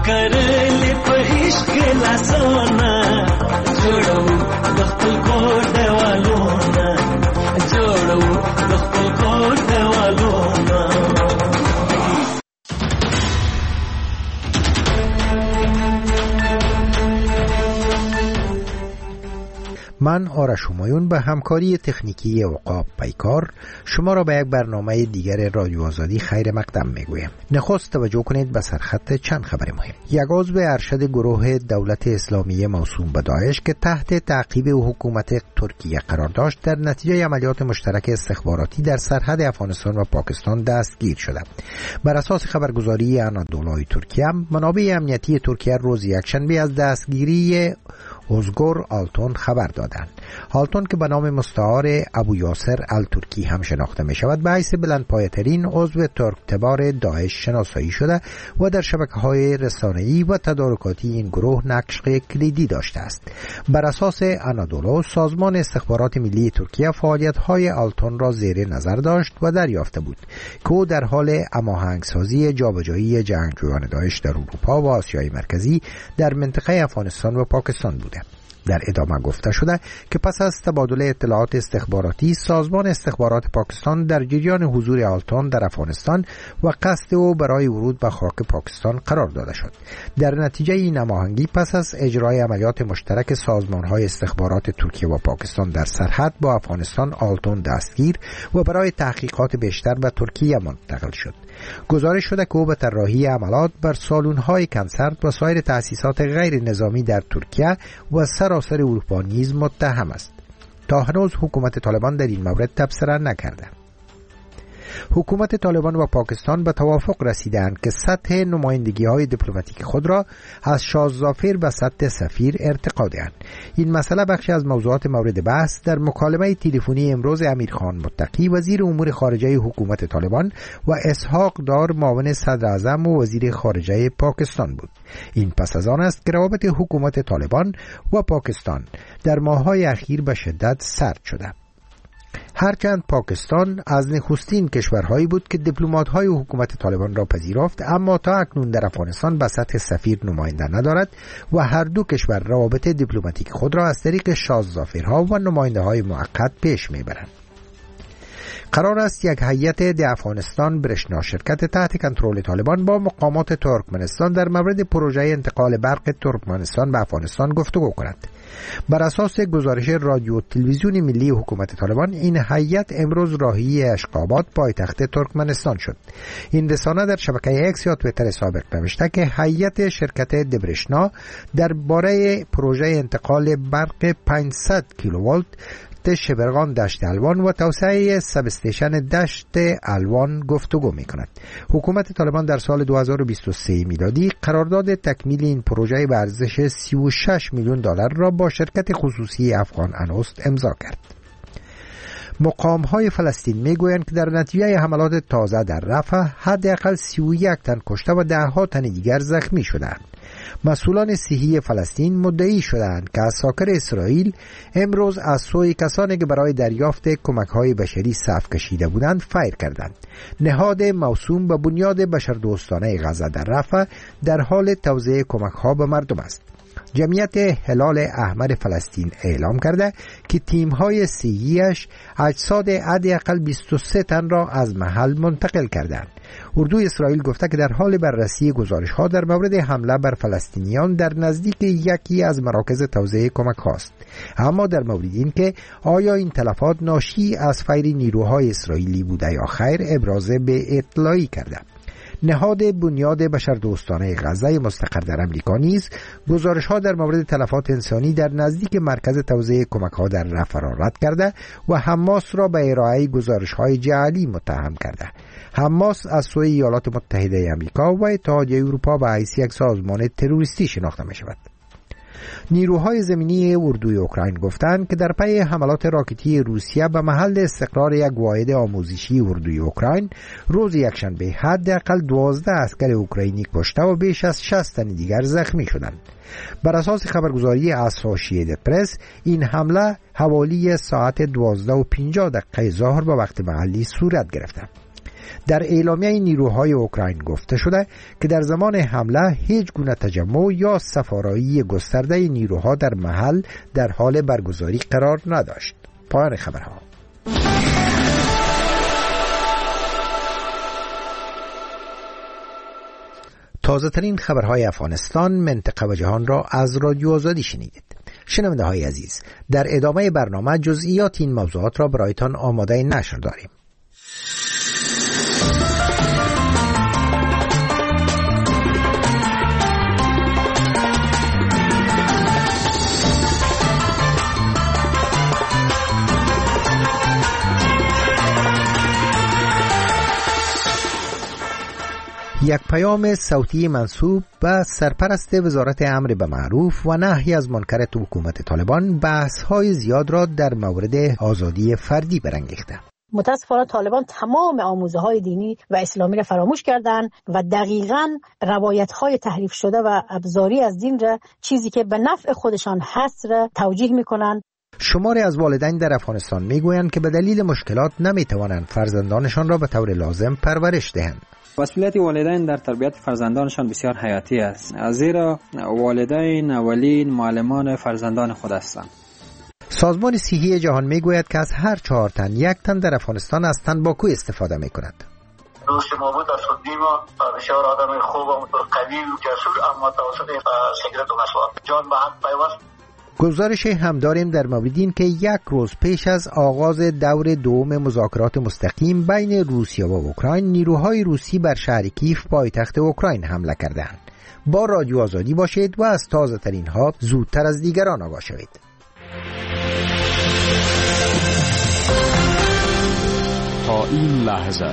करले पहिश के लासोना जोड़ो दख्तल को देवालोना जोड़ो दख्तल को देवालोना من آرش همایون به همکاری تکنیکی عقاب پیکار شما را به یک برنامه دیگر رادیو آزادی خیر مقدم میگویم. نخست توجه کنید به سرخط چند خبر مهم. یک عضو ارشد گروه دولت اسلامی موسوم به داعش که تحت تعقیب حکومت ترکیه قرار داشت در نتیجه عملیات مشترک استخباراتی در سرحد افغانستان و پاکستان دستگیر شده. بر اساس خبرگزاری آنادولوی ترکیه، منابع امنیتی ترکیه روز یکشنبه از دستگیری اوزگور آلتون خبر دادند. آلتون که به نام مستعار ابو یاسر الترکی هم شناخته می شود، به حیث بلندپایه‌ترین عضو ترکتبار داعش شناسایی شده و در شبکه‌های رسانه‌ای و تدارکاتی این گروه نقش کلیدی داشته است. بر اساس آنادولو، سازمان استخبارات ملی ترکیه فعالیت‌های آلتون را زیر نظر داشت و دریافته بود که او در حال هماهنگسازی جابجایی جنگجویان داعش در اروپا و آسیای مرکزی در منطقه افغانستان و پاکستان بود. در ادامه گفته شده که پس از تبادل اطلاعات استخباراتی، سازمان استخبارات پاکستان در جریان حضور آلتون در افغانستان و قصد او برای ورود به خاک پاکستان قرار داده شد. در نتیجه این هماهنگی، پس از اجرای عملیات مشترک سازمان‌های استخبارات ترکیه و پاکستان در سرحد با افغانستان، آلتون دستگیر و برای تحقیقات بیشتر به ترکیه منتقل شد. گزارش شده که او به طراحی عملیات بر سالون‌های کنسرت و سایر تأسیسات غیر نظامی در ترکیه و سراسر اروپا نیز متهم است. تا هنوز حکومت طالبان در این مورد تبصره نکرده. حکومت طالبان و پاکستان به توافق رسیدند که سطح نمایندگی‌های دیپلماتیک خود را از شاهزافر به سطح سفیر ارتقا دهند. این مسئله بخشی از موضوعات مورد بحث در مکالمه تلفنی امروز امیرخان متقی وزیر امور خارجه حکومت طالبان و اسحاق دار معاون صدر اعظم و وزیر خارجه پاکستان بود. این پس از آن است که روابط حکومت طالبان و پاکستان در ماه‌های اخیر به شدت سرد شده. هرچند پاکستان از نخستین کشورهایی بود که دیپلمات‌های حکومت طالبان را پذیرفت، اما تا اکنون در افغانستان به سطح سفیر نماینده ندارد و هر دو کشور روابط دیپلماتیک خود را از طریق شاهزافرها و نماینده‌های موقت پیش می‌برند. قرار است یک هیئت در افغانستان برشنا شرکت تحت کنترل طالبان با مقامات ترکمنستان در مورد پروژه انتقال برق ترکمنستان به افغانستان گفتگو کند. بر اساس گزارش رادیو تلویزیون ملی حکومت طالبان، این هیئت امروز راهی اشقاباد پایتخت ترکمنستان شد. این رسانه در شبکه اکس یا توییتر سابق نوشته که هیئت شرکت دبرشنا درباره پروژه انتقال برق 500 کیلوولت شبرغان دشت الوان و توسعه سب استیشن دشت الوان گفتگو می‌کند. حکومت طالبان در سال 2023 میلادی قرارداد تکمیل این پروژه به ارزش 36 میلیون دلار را با شرکت خصوصی افغان انوست امضا کرد. مقام‌های فلسطین میگویند که در نتیجه حملات تازه در رفح حداقل 31 تن کشته و ده‌ها تن دیگر زخمی شدند. مسئولان صحی فلسطین مدعی شدند که عساکر اسرائیل امروز از سوی کسانی که برای دریافت کمک‌های بشری صف کشیده بودند فیر کردند. نهاد موسوم به بنیاد بشردوستانه غزه در رفح در حال توزیع کمک‌ها به مردم است. جمعیت هلال احمر فلسطین اعلام کرده که تیم‌های صحی‌اش اجساد حداقل 23 تن را از محل منتقل کردند. اردوی اسرائیل گفته که در حال بررسی گزارش‌ها در مورد حمله بر فلسطینیان در نزدیک یکی از مراکز توزیع کمک هاست، اما در مورد این که آیا این تلفات ناشی از فیر نیروهای اسرائیلی بوده یا خیر ابراز به اطلاعی کرده. نهاد بنیاد بشردوستانه غزه مستقر در امریکا نیز گزارش‌ها در مورد تلفات انسانی در نزدیک مرکز توزیع کمک‌ها در رفح را رد کرده و حماس را به ارائه گزارش‌های جعلی متهم کرده. حماس از سوی ایالات متحده آمریکا و اتحادیه اروپا به حیث یک سازمان تروریستی شناخته می‌شود. نیروهای زمینی اردوی اوکراین گفتند که در پی حملات راکتی روسیه به محل استقرار یک واحد آموزشی اردوی اوکراین روز یکشنبه حداقل 12 عسکر اوکراینی کشته و بیش از 60 تن دیگر زخمی شدند. بر اساس خبرگزاری اسوسییتد پرس، این حمله حوالی ساعت 12:50 ظهر به وقت محلی صورت گرفت. در اعلامیه نیروهای اوکراین گفته شده که در زمان حمله هیچ گونه تجمع یا سفارایی گسترده نیروها در محل در حال برگزاری قرار نداشت. پایان خبرها. تازه ترین خبرهای افغانستان، منطقه و جهان را از رادیو آزادی شنیدید. شنونده های عزیز، در ادامه برنامه جزئیات این موضوعات را برایتان آماده نشر داریم. یک پیام صوتی منسوب به سرپرست وزارت امر به معروف و نهی از منکر حکومت طالبان بحث‌های زیاد را در مورد آزادی فردی برانگیخته. متاسفانه طالبان تمام آموزه‌های دینی و اسلامی را فراموش کردند و دقیقاً روایت‌های تحریف شده و ابزاری از دین را، چیزی که به نفع خودشان هست، را توجیه می‌کنند. شماری از والدین در افغانستان می‌گویند که به دلیل مشکلات نمی‌توانند فرزندانشان را به طور لازم پرورش دهند. مسئولیت والدین در تربیت فرزندانشان بسیار حیاتی است، زیرا والدین اولین معلمان فرزندان خود هستند. سازمان صحی جهان میگوید که از هر 4 تن 1 تن در افغانستان از تنباکو استفاده میکند. دوست محمود اسدی ما بسیار آدم خوب و قوی و جسور، اما توسط سیگارت و مسواک جان به حق پیوست. گزارش هم داریم در مورد این که 1 روز پیش از آغاز دور دوم مذاکرات مستقیم بین روسیه و اوکراین، نیروهای روسی بر شهر کیف پایتخت اوکراین حمله کردند. با رادیو آزادی باشید و از تازه ترین ها زودتر از دیگران آگاه شوید. تا این لحظه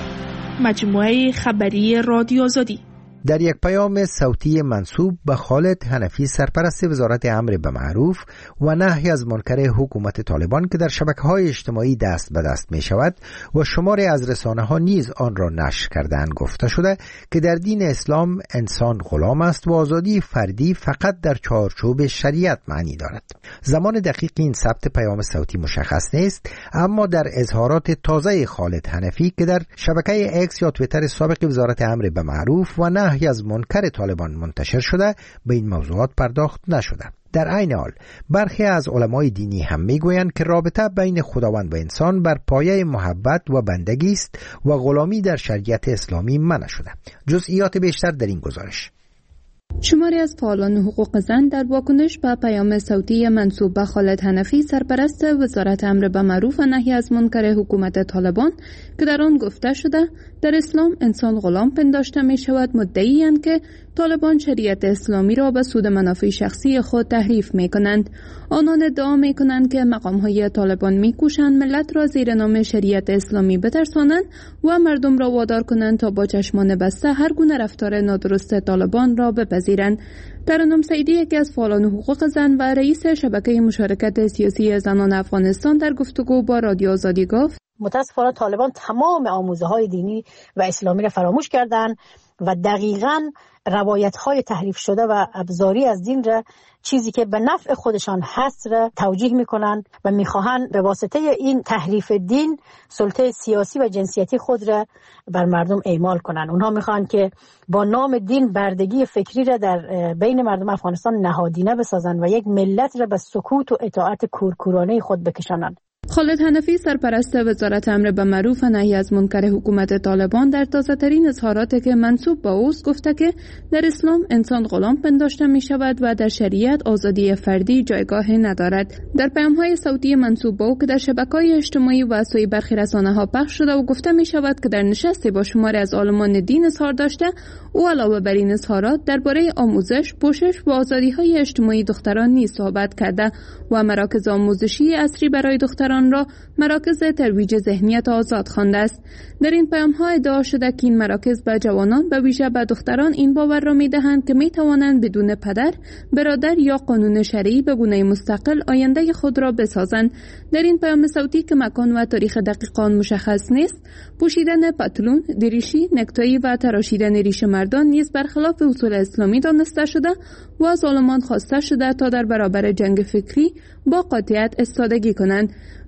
مجموعه خبری رادیو آزادی. در یک پیام صوتی منسوب به خالد حنفی، سرپرست وزارت امر به معروف و نهی از منکر حکومت طالبان که در شبکه‌های اجتماعی دست به دست می شود و شماری از رسانه‌ها نیز آن را نشر کردند، گفته شده که در دین اسلام انسان غلام است و آزادی فردی فقط در چارچوب شریعت معنی دارد. زمان دقیق این ثبت پیام صوتی مشخص نیست، اما در اظهارات تازه خالد حنفی که در شبکه اکس یا توییتر سابق وزارت امر به معروف و نهی از منکر طالبان منتشر شده، به این موضوعات پرداخت نشده. در عین حال برخی از علمای دینی هم میگویند که رابطه بین خداوند و انسان بر پایه محبت و بندگی است و غلامی در شریعت اسلامی منع شده. جزئیات بیشتر در این گزارش. شماری از فعالان حقوق زن در واکنش به پیام صوتی منسوب به خالد حنفی، سرپرست وزارت امر به معروف و نهی از منکر حکومت طالبان که در آن گفته شده در اسلام انسان غلام پنداشته می شود، مدعی‌اند که طالبان شریعت اسلامی را به سود منافع شخصی خود تحریف می کنند. آنان ادعا می کنند که مقام‌های طالبان می کوشند ملت را زیر نام شریعت اسلامی بترسانند و مردم را وادار کنند تا با چشمان بسته هر گونه رفتار نادرست طالبان را بپذیرند. ترنم سعیدی، یکی از فعالان حقوق زن و رئیس شبکه مشارکت سیاسی زنان افغانستان، در گفتگو با رادیو آزادی گفت: متاسفانه طالبان تمام آموزه‌های دینی و اسلامی را فراموش کردند و دقیقاً روایت‌های تحریف شده و ابزاری از دین را، چیزی که به نفع خودشان هست، را توجیه می‌کنند و می‌خواهند به واسطه این تحریف دین سلطه سیاسی و جنسیتی خود را بر مردم اعمال کنند. اونها می‌خواهند که با نام دین بردگی فکری را در بین مردم افغانستان نهادینه بسازند و یک ملت را به سکوت و اطاعت کورکورانه خود بکشانند. خالد حنفی، سرپرست وزارت امر به معروف و نهی از منکر حکومت طالبان، در تازه‌ترین اظهاراتی که منسوب به اوست گفته که در اسلام انسان غلام پنداشته می شود و در شریعت آزادی فردی جایگاهی ندارد. در پیام‌های صوتی منسوب به او که در شبکه‌های اجتماعی و سوی برخی رسانه‌ها پخش شده و گفته می شود که در نشستی با شماری از عالمان دین اظهار داشته، او علاوه بر این اظهارات درباره آموزش، پوشش و آزادی‌های اجتماعی دختران نیز صحبت کرده و مراکز آموزشی عصری برای دختران را مراکز ترویج ذهنیت آزاد خوانده است. در این پیام‌ها ادعا شده که این مراکز به جوانان، به ویژه به دختران، این باور را می‌دهند که می‌توانند بدون پدر، برادر یا قانون شرعی به گونه مستقل آینده خود را بسازند. در این پیام صوتی که مکان و تاریخ دقیق آن مشخص نیست، پوشیدن پتلون، دریشی، نکتایی و تراشیدن ریش مردان نیز برخلاف اصول اسلامی دانسته شده و از عالمان خواسته شده تا در برابر جنگ فکری با قاطعیت ایستادگی کنند.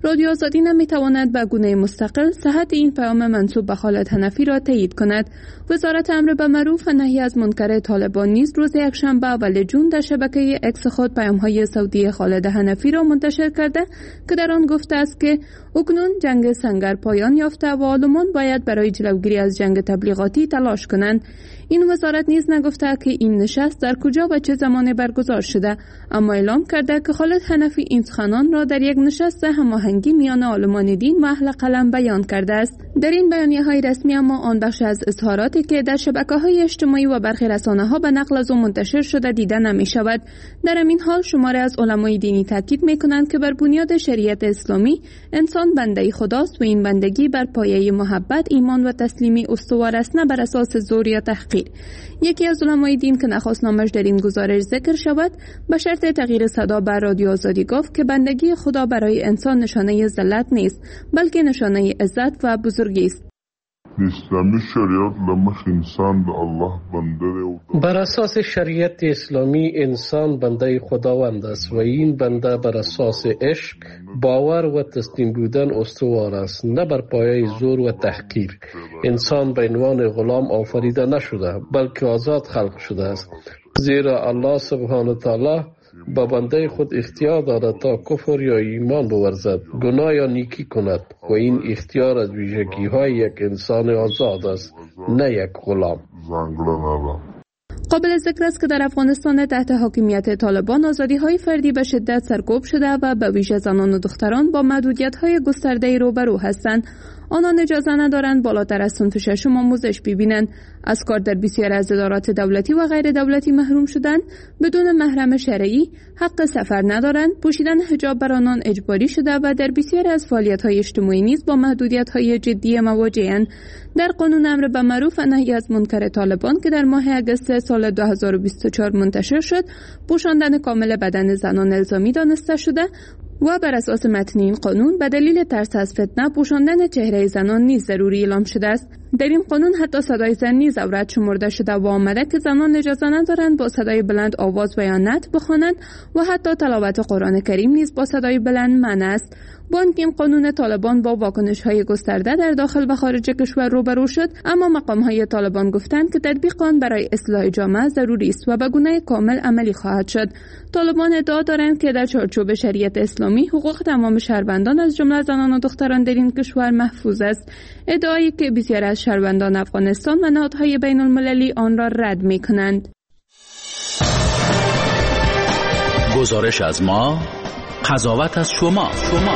رادیو آزادی نمیتواند به گونه مستقل صحت این پیام منسوب به خالد حنفی را تایید کند. وزارت امر بالمعروف و نهی از منکر طالبان نیز روز یکشنبه اول جون در شبکه اکس خود پیام‌های صوتی خالد حنفی را منتشر کرده که در آن گفته است که اکنون جنگ سنگر پایان یافته و عالمان باید برای جلوگیری از جنگ تبلیغاتی تلاش کنند. این وزارت نیز نگفته که این نشست در کجا و چه زمانی برگزار شده، اما اعلام کرده که خالد حنفی این سخنان را در یک نشست هماهنگی میان عالمان دین و اهل قلم بیان کرده است. در این بیانیه‌های رسمی اما آن بخش از اظهاراتی که در شبکه‌های اجتماعی و برخی رسانه‌ها به نقل از او منتشر شده دیده نمی‌شود. در همین حال شماره از علمای دینی تاکید می‌کنند که بر بنیاد شریعت اسلامی انسان بنده خداست و این بندگی بر پایه محبت، ایمان و تسلیمی استوار است، نه بر اساس زور یا تحقیر. یکی از علمای دین که نخواست نامش در این گزارش ذکر شود، به شرط تغییر صدا بر رادیو آزادی گفت که بندگی خدا برای انسان نشانه ذلت نیست، بلکه نشانه عزت و بزرگی است. اسلامی شریعت لمخ انسان د الله بنده دی. بر اساس شریعت اسلامی انسان بنده خداوند است و این بنده بر اساس عشق، باور و تسلیم بودن استوار است، نه بر پایه زور و تحقیر. انسان به عنوان غلام آفریده نشده بلکه آزاد خلق شده است، زیرا الله سبحانه و تعالی با بنده خود اختیار داده تا کفر یا ایمان بورزد، گناه یا نیکی کند و این اختیار از ویژگی های یک انسان آزاد است، نه یک غلام. قابل ذکر است که در افغانستان تحت حاکمیت طالبان آزادی‌های فردی به شدت سرکوب شده و به ویژه زنان و دختران با محدودیت‌های گسترده‌ای روبرو هستند. آنان اجازه ندارند بالاتر از صنف ششم آموزش ببینند، از کار در بسیار از ادارات دولتی و غیر دولتی محروم شدند، بدون محرم شرعی حق سفر ندارند، پوشیدن حجاب بر آنان اجباری شده و در بسیار از فعالیت‌های اجتماعی نیز با محدودیت‌های جدی مواجه‌اند. در قانون امر بالمعروف و نهی از منکر طالبان که در ماه اگست سال 2024 منتشر شد، پوشاندن کامل بدن زنان الزامی دانسته شده و بر اساس متن این قانون به دلیل ترس از فتنه پوشاندن چهره زنان نیز ضروری اعلام شده است. در این قانون حتی صدای زن نیز عورت شمرده شده و آمده که زنان اجازه ندارند با صدای بلند آواز و یا نعت بخوانند و حتی تلاوت قرآن کریم نیز با صدای بلند منع است. با اینکه این قانون طالبان با واکنش‌های گسترده در داخل و خارج کشور روبرو شد، اما مقام‌های طالبان گفتند که تطبیق آن برای اصلاح جامعه ضروری است و به گونه کامل عملی خواهد شد. طالبان ادعا دارند که در چارچوب شریعت اسلامی حقوق تمام شهروندان از جمله زنان و دختران در این کشور محفوظ است، ادعایی که بسیاری از شهروندان افغانستان و نهادهای بین المللی آن را رد می‌کنند. گزارش از ما، قضاوت از شما.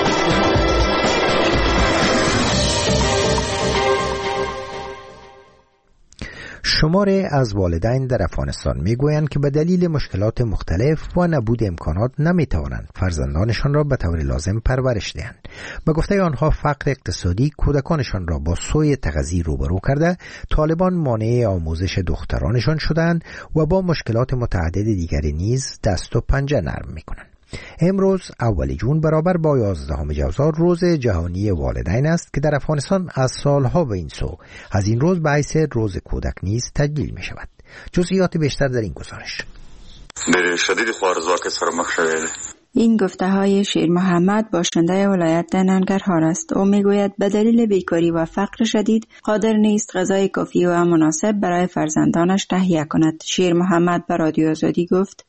شماره از والدین در افغانستان میگویند که به دلیل مشکلات مختلف و نبود امکانات نمیتوانند فرزندانشان را به طور لازم پرورش دهند. به گفته آنها فقر اقتصادی کودکانشان را با سوء تغذیه روبرو کرده، طالبان مانع آموزش دخترانشان شدند و با مشکلات متعدد دیگری نیز دست و پنجه نرم میکنند. امروز اول جون برابر با 11 جوزا روز جهانی والدین است که در افغانستان از سالها به این سو از این روز به حیث روز کودک نیز تجلیل می شود. جزئیات بیشتر در این گزارش. این گفته های شیر محمد باشنده ولایت ننگرهار است. او میگوید به دلیل بیکاری و فقر شدید قادر نیست غذای کافی و مناسب برای فرزندانش تهیه کند. شیر محمد به رادیو آزادی گفت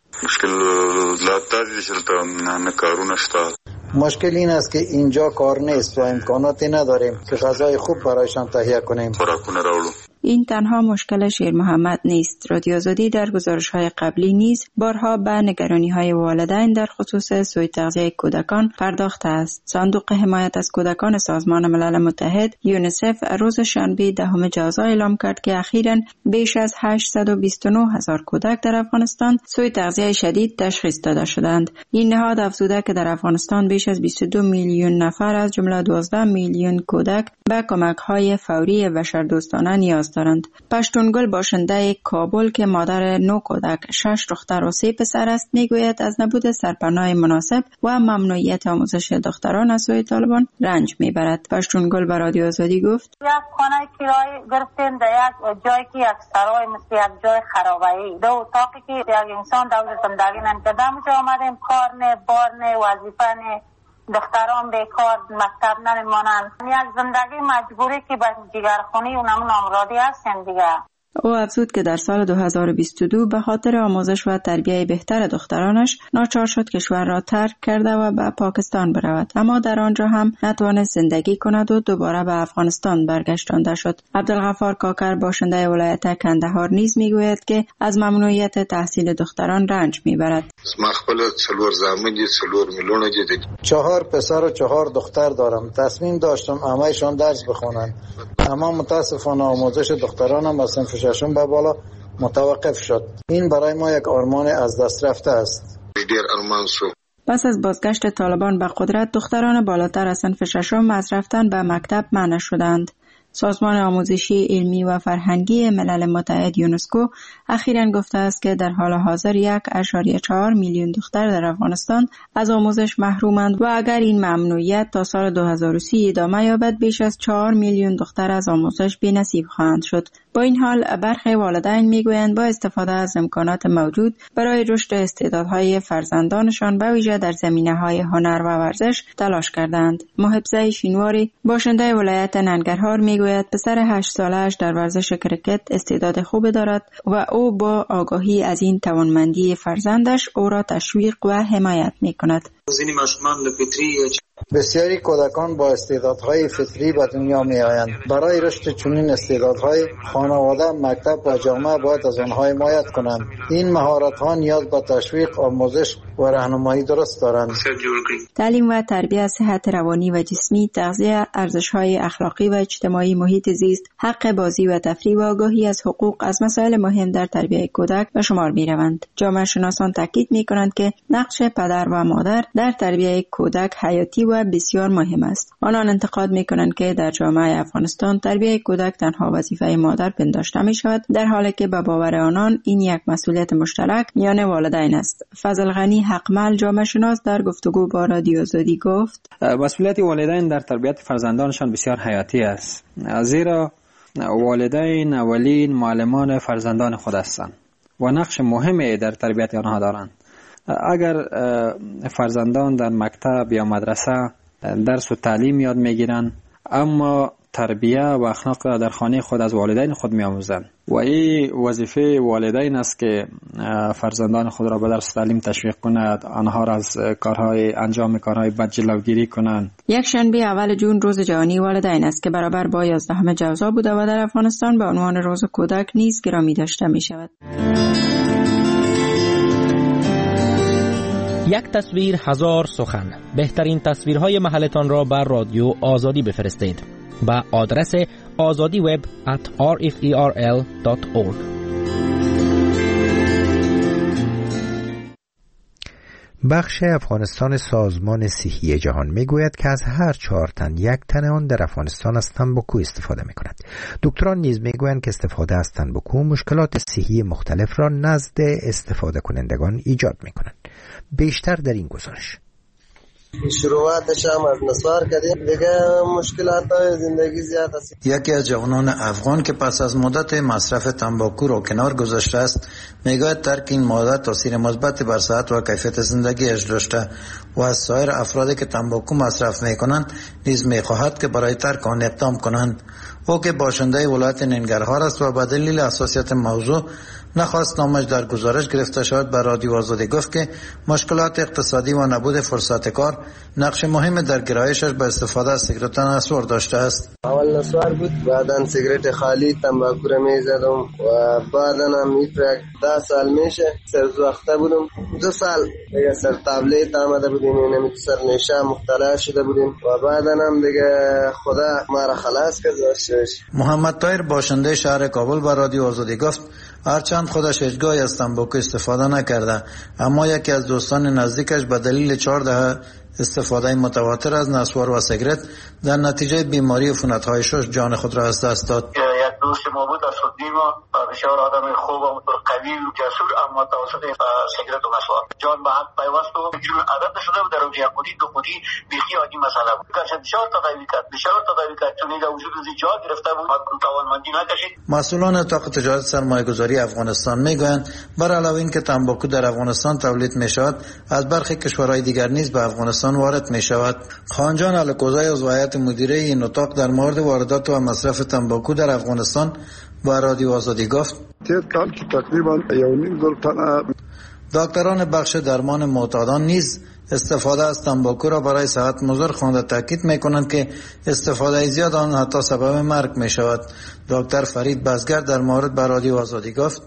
مشکل این است که اینجا کار نیست و امکاناتی نداریم که غذای خوب برایشان تهیه کنیم. این تنها مشکل شیر محمد نیست. رادیو آزادی در گزارش‌های قبلی نیز بارها به نگرانی‌های والدین در خصوص سوء تغذیه کودکان پرداخته است. صندوق حمایت از کودکان سازمان ملل متحد یونیسف روز شنبه 10 جوزا اعلام کرد که اخیراً بیش از 829,000 کودک در افغانستان سوء تغذیه شدید تشخیص داده شدند. این نهاد افزوده که در افغانستان بیش از 22 میلیون نفر از جمله 12 میلیون کودک به کمک‌های فوری بشردوستانه نیاز دارند. پشتونگل باشنده کابل که مادر 9 کودک، 6 دختر و 3 پسر است میگوید از نبود سرپناه مناسب و ممنوعیت آموزش دختران از سوی طالبان رنج میبرد. پشتونگل به رادیو آزادی گفت یک خانه کرایه گرفتیم در یک جایی که یک سرای مثل یک جای خرابه‌ای، دو اتاقی که یک انسان دور زندگی نمی‌کرد. اونجا آمدیم کار نه، بار نه، وظیفه نه، دختران بیکار مکتب نمیمانند. یک زندگی مجبوری که به جگرخونی و نمون امراضی هستیم دیگه. او افزود که در سال 2022 به خاطر آموزش و تربیت بهتر دخترانش ناچار شد کشور را ترک کرده و به پاکستان برود، اما در آنجا هم نتوانست زندگی کند و دوباره به افغانستان برگشتانده شد. عبدالغفار کاکر باشنده ولایت کندهار نیز میگوید که از ممنوعیت تحصیل دختران رنج میبرد. ما خپل 4 زامن 4 میلیون دي. 4 پسر و 4 دختر دارم. تصمیم داشتم همه‌شان درس بخوانند، اما متاسفانه آموزش دخترانم از صنف ششم به بالا متوقف شد. این برای ما یک آرمان از دست رفته است. پس از بازگشت طالبان به قدرت، دختران بالاتر از صنف ششم از رفتن به مکتب منع شدند. سازمان آموزشی علمی و فرهنگی ملل متحد یونسکو اخیراً گفته است که در حال حاضر 1.4 میلیون دختر در افغانستان از آموزش محرومند و اگر این ممنوعیت تا سال 2030 ادامه یابد بیش از 4 میلیون دختر از آموزش بی‌نصیب خواهند شد. با این حال برخی والدین میگویند با استفاده از امکانات موجود برای رشد استعدادهای فرزندانشان به ویژه در زمینه‌های هنر و ورزش تلاش کردند. محب شینواری باشنده ولایت ننگرهار میگوید پسر 8 ساله‌اش در ورزش کرکت استعداد خوب دارد و او با آگاهی از این توانمندی فرزندش او را تشویق و حمایت میکند. بسیاری کودکان با استعدادهای فطری به دنیا می آیند. برای رشد چنین استعدادهای خانواده، مکتب و جامعه باید از آنها حمایت کنند. این مهارت‌ها نیاز به تشویق، آموزش و راهنمایی درست دارند. تعلیم و تربیت، صحت روانی و جسمی، تغذیه، ارزش‌های اخلاقی و اجتماعی، محیط زیست، حق بازی و تفریح و آگاهی از حقوق از مسائل مهم در تربیت کودک به شمار می‌روند. جامعه شناسان تاکید می‌کنند که نقش پدر و مادر در تربیت کودک حیاتی و بسیار مهم است. آنان انتقاد می‌کنند که در جامعه افغانستان تربیت کودک تنها وظیفه مادر پنداشته می‌شود، در حالی که به باور آنان این یک مسئولیت مشترک میان والدین است. فضل غنی حقمل جامعه شناس در گفتگو با رادیو آزادی گفت: مسئولیت والدین در تربیت فرزندانشان بسیار حیاتی است، زیرا والدین اولین معلمان فرزندان خود هستند و نقش مهمی در تربیت آنها دارند. اگر فرزندان در مکتب یا مدرسه درس و تعلیم یاد میگیرند اما تربیه و اخلاق را در خانه خود از والدین خود میآموزند و این وظیفه والدین است که فرزندان خود را به درس تعلیم تشویق کند، آنها را از انجام کارهای بد جلوگیری کنند. یک شنبه اول جون روز جهانی والدین است که برابر با 11 جوزا بوده و در افغانستان به عنوان روز کودک نیز گرامی داشته می شود. یک تصویر هزار سخن. بهترین تصویرهای محلتان را بر رادیو آزادی بفرستید با آدرس azadiweb@rferl.org. بخش افغانستان سازمان صحی جهان میگوید که از هر 4 تن 1 تن آن در افغانستان از تنباکو استفاده میکند. دکتران نیز میگویند که استفاده از تنباکو مشکلات صحی مختلف را نزد استفاده کنندگان ایجاد میکند. بیشتر در این گزارش. شروعاتش هم از نسوار کردیم، دیگه مشکلات زندگی زیاد است. یکی از جوانان افغان که پس از مدت مصرف تنباکو را کنار گذاشته است میگوید ترک این ماده تاثیر مثبت بر صحت و کیفیت زندگیش داشته و از سایر افرادی که تنباکو مصرف میکنند نیز میخواهد که برای ترک آن اقدام کنند. او که باشنده ولایت ننگرهار است و به دلیل حساسیت موضوع نخواست نامش در گزارش گرفته شد، به رادیو آزادی گفت که مشکلات اقتصادی و نبود فرصت کار نقش مهم در گرایشش به استفاده از سیگارت نسوار داشته است. اول نسوار بود، بعداً سیگارت خالی تنباکو را میزدم و بعداً هم میترک 10 سال میشه سرزوخته بودم. 2 سال دیگه سر تابلیت آمده بودیم، یعنی سر نشه مختلف شده بودیم و بعداً هم دیگه خدا ما را خلاص کرد. محمد طاهر باشنده شهر کابل به رادیو آزادی گفت هرچند خودش هیچگاهی از تنباکو استفاده نکرده، اما یکی از دوستان نزدیکش به دلیل 4 دهه استفاده متواتر از نسوار و سیگارت در نتیجه بیماری عفونت‌های شش جان خود را از دست داد. یک دوست ما بود اسدالدین بسیار آدم خوب و قوی و جسور، اما توسط سیگرت و مسواک جان به حق پیوست و چون عادت شده بود در اونجا خودی دو خودی بیخی عادی مسئله بود. کاش بسیار تداوی کرد چون در وجود جا گرفته بود، توانمندی نکشید. مسئولان اتاق تجارت سرمایه‌گذاری افغانستان میگویند بر علاوه اینکه تنباکو در افغانستان تولید میشود، از برخی کشورهای دیگر نیز به افغانستان وارد میشود. خانجان الکوزای از هیئت مدیره این اتاق در مورد واردات و مصرف تنباکو در افغانستان با رادیو آزادی گفت: تقریبا 1.5 تن دکتران بخش درمان معتادان نیز استفاده از تنباکو را برای صحت مضر خوانده تاکید میکنند که استفاده زیاد آن حتی سبب مرگ می شود. دکتر فرید بزگر در مورد به رادیو آزادی گفت: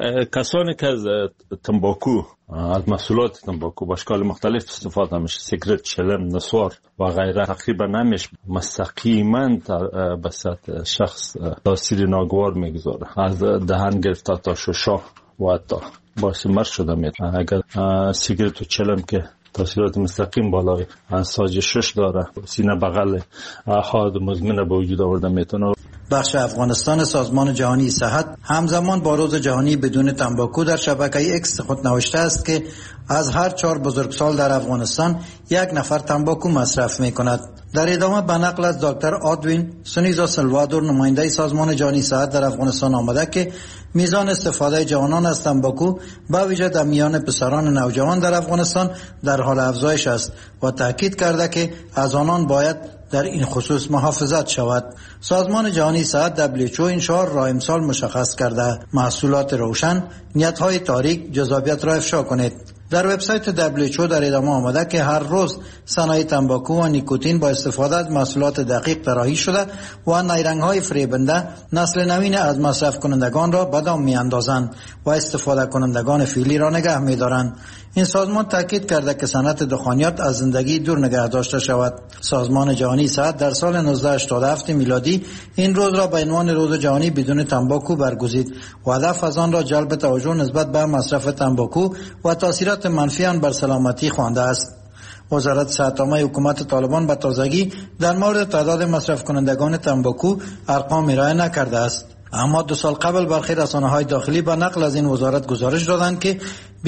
کسانی که از تنباکو، از محصولات تنباکو با اشکال مختلف استفاده میشه، سیگرت، چلم، نسوار و غیره، تقریبا نمیشه مستقیما به سطح شخص تاثیر ناگوار میگذاره، از دهن گرفته تا ششا و حتی باعث مرگ شده میتونه. اگر سیگرت و چلم که تاثیرات مستقیم بالای ساج شش داره، سینه بغل حاد مزمن به وجود آورده میتونه. بخش افغانستان سازمان جهانی صحت همزمان با روز جهانی بدون تنباکو در شبکه اکس خود نوشته است که از هر 4 بزرگسال در افغانستان 1 نفر تنباکو مصرف می کند. در ادامه به نقل از دکتر آدوین سونیزا سلوادور، نماینده سازمان جهانی صحت در افغانستان، آمده که میزان استفاده جوانان از تنباکو به ویژه در میان پسران نوجوان در افغانستان در حال افزایش است و تاکید کرده که از آنان باید در این خصوص محافظت شود. سازمان جهانی صحت WHO این شعار را امسال مشخص کرده: محصولات روشن، نیت‌های تاریک، جذابیت را افشا کنید. در وبسایت WHO در ادامه آمده که هر روز صنایع تنباکو و نیکوتین با استفاده از محصولات دقیق طراحی شده و نیرنگ‌های فریبنده نسل نوین از مصرف کنندگان را به دام می‌اندازند و استفاده کنندگان فعلی را نگه می‌دارند. این سازمان تاکید کرده که صنعت دخانیات از زندگی دور نگه داشته شود. سازمان جهانی صحت در سال 1987 میلادی این روز را به عنوان روز جهانی بدون تنباکو برگزید و هدف از آن را جلب توجه نسبت به مصرف تنباکو و تاثیرات منفی آن بر سلامتی خوانده است. وزارت صحت عامه حکومت طالبان به تازگی در مورد تعداد مصرف کنندگان تنباکو ارقام ارائه نکرده است. اما 2 سال قبل برخی رسانه‌های داخلی به نقل از این وزارت گزارش دادند که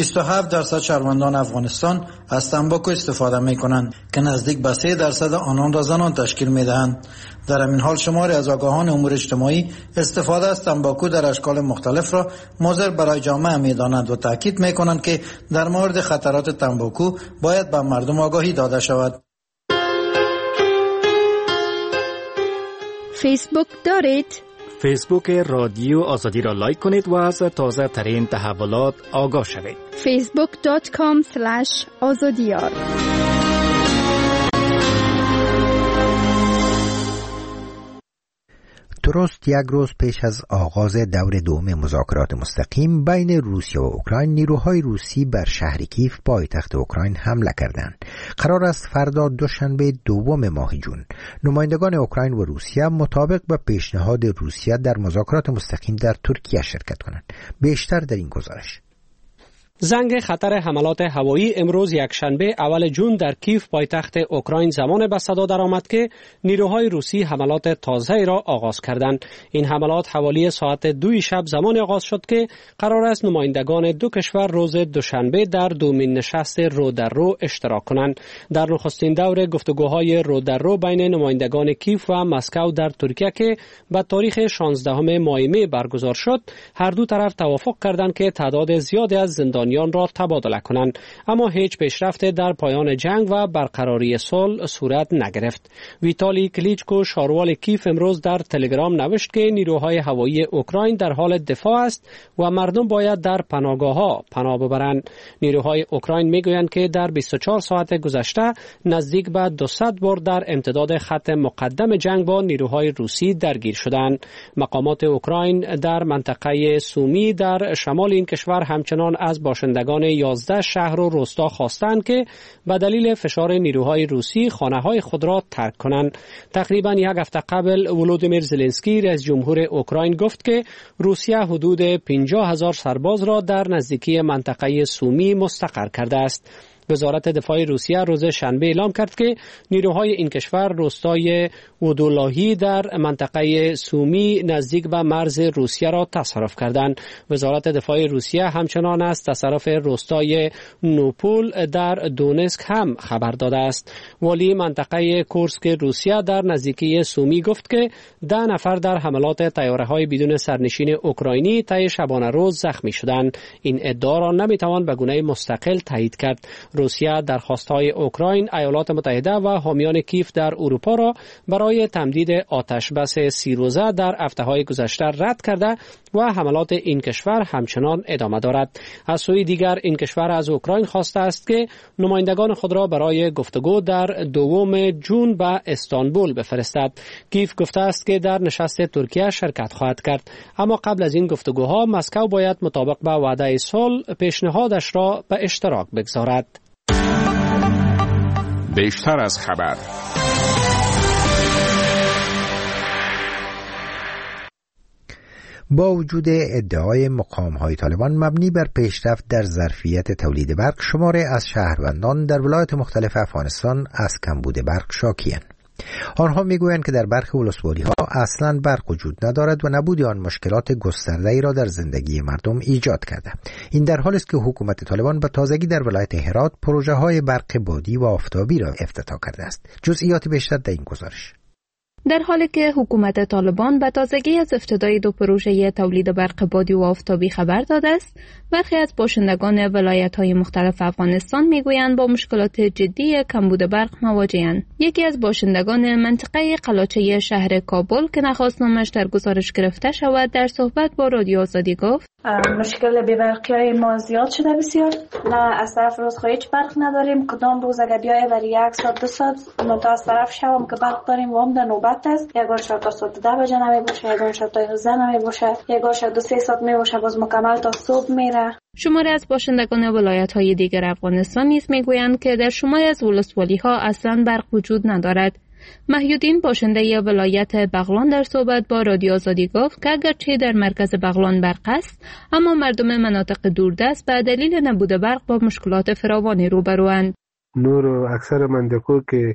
27% شهروندان افغانستان از تنباکو استفاده می‌کنند که نزدیک به 3% آنان را زنان تشکیل می‌دهند. در همین حال شماری از آگاهان امور اجتماعی استفاده از تنباکو در اشکال مختلف را مضر برای جامعه می‌دانند و تاکید می‌کنند که در مورد خطرات تنباکو باید به مردم آگاهی داده شود. فیسبوک دارید؟ فیسبوک رادیو آزادی را لایک کنید و از تازه ترین تحولات آگاه شوید. facebook.com/azadiyar. درست 1 روز پیش از آغاز دور دوم مذاکرات مستقیم بین روسیه و اوکراین، نیروهای روسی بر شهر کیف پایتخت اوکراین حمله کردند. قرار است فردا دوشنبه 2 ماه جون نمایندگان اوکراین و روسیه مطابق با پیشنهاد روسیه در مذاکرات مستقیم در ترکیه شرکت کنند. بیشتر در این گزارش. زنگ خطر حملات هوایی امروز یکشنبه اول جون در کیف پایتخت اوکراین زمان به صدا درآمد که نیروهای روسی حملات تازه را آغاز کردند. این حملات حوالی ساعت 2 شب زمان آغاز شد که قرار است نمایندگان 2 کشور روز دوشنبه در دومین نشست رو در رو اشتراک کنند. در نخستین دور گفتگوهای رو در رو بین نمایندگان کیف و مسکو در ترکیه که به تاریخ 16 ماه می برگزار شد، هر دو طرف توافق کردند که تعداد زیادی از زندانیان را تبادله کنند، اما هیچ پیشرفت در پایان جنگ و برقراری صلح صورت نگرفت. ویتالی کلیچکو شاروال کیف امروز در تلگرام نوشت که نیروهای هوایی اوکراین در حال دفاع است و مردم باید در پناهگاه‌ها پناه ببرند. نیروهای اوکراین میگویند که در 24 ساعت گذشته نزدیک به 200 بار در امتداد خط مقدم جنگ با نیروهای روسی درگیر شدند. مقامات اوکراین در منطقه سومی در شمال این کشور همچنان از باشندگان 11 شهر و روستا خواستند که به دلیل فشار نیروهای روسی خانه‌های خود را ترک کنند. تقریباً 1 هفته قبل ولودیمیر زلنسکی رئیس جمهور اوکراین گفت که روسیه حدود 50,000 سرباز را در نزدیکی منطقه سومی مستقر کرده است. وزارت دفاع روسیه روز شنبه اعلام کرد که نیروهای این کشور روستای ودولاهی در منطقه سومی نزدیک به مرز روسیه را تصرف کردند. وزارت دفاع روسیه همچنان از تصرف روستای نوپول در دونسک هم خبر داده است. والی منطقه کورسک روسیه در نزدیکی سومی گفت که 10 نفر در حملات طیاره‌های بدون سرنشین اوکراینی طی شبانه روز زخمی شدند. این ادعا را نمیتوان به گونه مستقل تایید کرد. روسیه درخواست‌های اوکراین، ایالات متحده و حامیان کیف در اروپا را برای تمدید آتش بس 30 روزه در هفته‌های گذشته رد کرده و حملات این کشور همچنان ادامه دارد. از سوی دیگر این کشور از اوکراین خواسته است که نمایندگان خود را برای گفتگو در 2 جون به استانبول بفرستد. کیف گفته است که در نشست ترکیه شرکت خواهد کرد، اما قبل از این گفتگوها مسکو باید مطابق با وعده صلح پیشنهادش را به اشتراک بگذارد. بیشتر از خبر. با وجود ادعای مقام‌های طالبان مبنی بر پیشرفت در ظرفیت تولید برق، شماری از شهروندان در ولایات مختلف افغانستان از کمبود برق شاکی‌اند. آنها میگویند که در برخی ولسوالی‌ها اصلاً برق وجود ندارد و نبود آن مشکلات گسترده‌ای را در زندگی مردم ایجاد کرده. این در حالی است که حکومت طالبان به تازگی در ولایت هرات پروژه‌های برق بادی و آفتابی را افتتاح کرده است. جزئیات بیشتر در این گزارش. در حالی که حکومت طالبان به تازگی از افتتاح 2 پروژه تولید برق بادی و آفتابی خبر داده است، برخی از باشندگان ولایت‌های مختلف افغانستان میگویند با مشکلات جدی کمبود برق مواجه‌اند. یکی از باشندگان منطقه قلاچه شهر کابل که نخواست نامش در گزارش گرفته شود، در صحبت با رادیو آزادی گفت: مشکل بی‌برقی‌های ما زیاد شده بسیار. نه از طرف روزخواه هیچ برق نداریم. کدام روز اگر بیایه برای 1 ساعت 2 ساعت از طرف شبم که برق داریم و هم در نوبت است. یک بار شاید تا ساعت 10 بجه نمی باشه، یک بار شاید تا 11 نمی باشه، یک بار شاید 2-3 ساعت می باشه باز مکمل تا صبح میره. شماری از باشندگان ولایت‌های دیگر افغانستان نیز میگویند که در شماری از ولسوالی‌ها اصلاً برق وجود ندارد. محیودین باشنده ولایت بغلان در صحبت با رادیو آزادی گفت که اگرچه در مرکز بغلان برق است، اما مردم مناطق دوردست به دلیل نبود برق با مشکلات فراوانی روبروند. نور اکثر مناطق که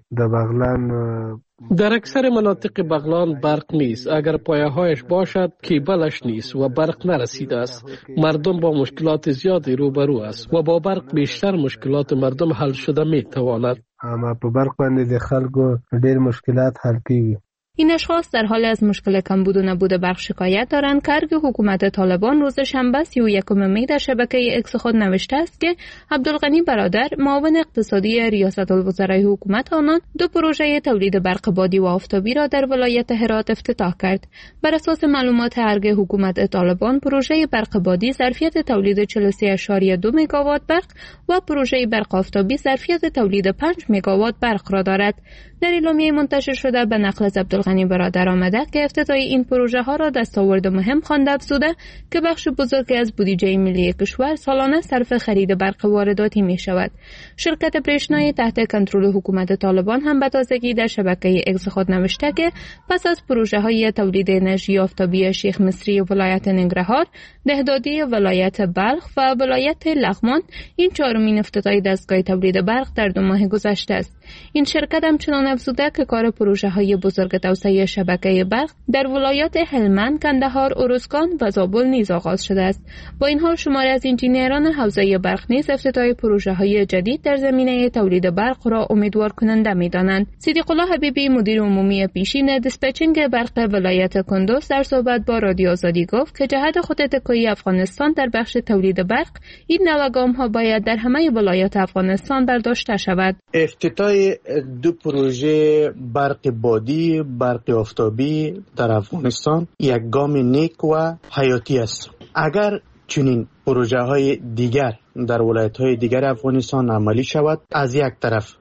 در اکثر مناطق بغلان برق نیست. اگر پایه‌هایش باشد کیبلش نیست و برق نرسیده است. مردم با مشکلات زیادی روبرو است و با برق بیشتر مشکلات مردم حل شده میتواند. اما په برق باندې د خلکو ډېر مشکلات حل کیږي. این اشخاص در حال از مشکل کمبود و نبود برق شکایت دارند که حکومت طالبان روز شنبه 31 می در شبکه اکس خود نوشته است که عبدالغنی برادر معاون اقتصادی ریاست الوزرای حکومت آنان 2 پروژه تولید برق بادی و آفتابی را در ولایت هرات افتتاح کرد. بر اساس معلومات ارگ حکومت طالبان، پروژه برق بادی ظرفیت تولید 43.2 مگاوات برق و پروژه برق آفتابی ظرفیت تولید 5 مگاوات برق را دارد. در اعلامیه منتشر شده به نقل از عبدالغنی برادر آمده که افتتاح این پروژه ها را دستاورد مهم خوانده افزوده که بخش بزرگی از بودجه ملی کشور سالانه صرف خرید برق وارداتی می شود. شرکت برشنایی تحت کنترل حکومت طالبان هم به تازگی در شبکه اکس خود نوشته که پس از پروژه های تولید انرژی آفتابی شیخ مصری ولایت ننگرهار، دهدادی ولایت بلخ و ولایت لغمان، این 4مین افتتاح دستگاه تولید برق در 2 ماه گذشته است. این شرکت همچنان افزوده که کار پروژه های بزرگ توسعه شبکه برق در ولایات هلمند، کندهار، ارزگان و زابل نیز آغاز شده است. با این حال شماری از انجینیران حوزه برق نیز افتتاح پروژه های جدید در زمینه تولید برق را امیدوار کننده می‌دانند. صدیق الله حبیبی مدیر عمومی پیشین دیسپچینگ برق ولایت کندوز در صحبت با رادیو آزادی گفت که جهت خود تکیه افغانستان در بخش تولید برق، این نوع گام‌ها باید در همه ولایات افغانستان برداشته شود. افتتاح 2 پروژه برق بادی، برق آفتابی در افغانستان یک گام نیک و حیاتی است. اگر چنین پروژه های دیگر در ولایت های دیگر افغانستان عملی شود، از یک طرف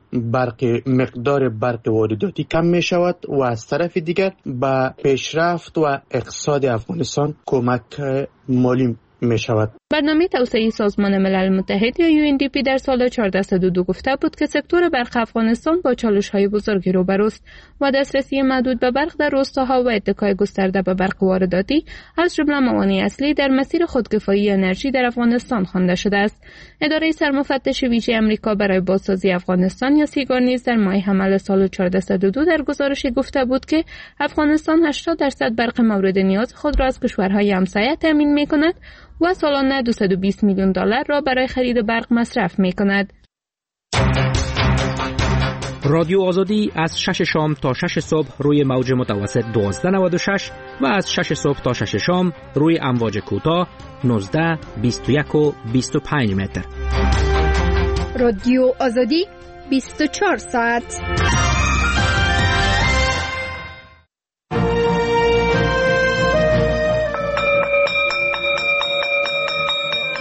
مقدار برق وارداتی کم می شود و از طرف دیگر به پیشرفت و اقتصاد افغانستان کمک مالی می شود. برنامه توسعه سازمان ملل متحد یا UNDP در سال 1402 گفته بود که سکتور برق افغانستان با چالش‌های بزرگی روبروست و دسترسی محدود به برق در روستاها و اتکای گسترده به برق وارداتی از جمله موانع اصلی در مسیر خودکفایی انرژی در افغانستان خوانده شده است. اداره سرمفتش ویژه آمریکا برای بازسازی افغانستان یا سیگار نیز در ماه حمل سال 1402 در گزارشی گفته بود که افغانستان 80% برق مورد نیاز خود را از کشورهای همسایه تامین می‌کند و سالانه 220 میلیون دلار را برای خرید برق مصرف می‌کند. رادیو آزادی از 6 شام تا 6 صبح روی موج متوسط 1296 و از 6 صبح تا 6 شام روی امواج کوتاه 19، 21 و 25 متر. رادیو آزادی 24 ساعت.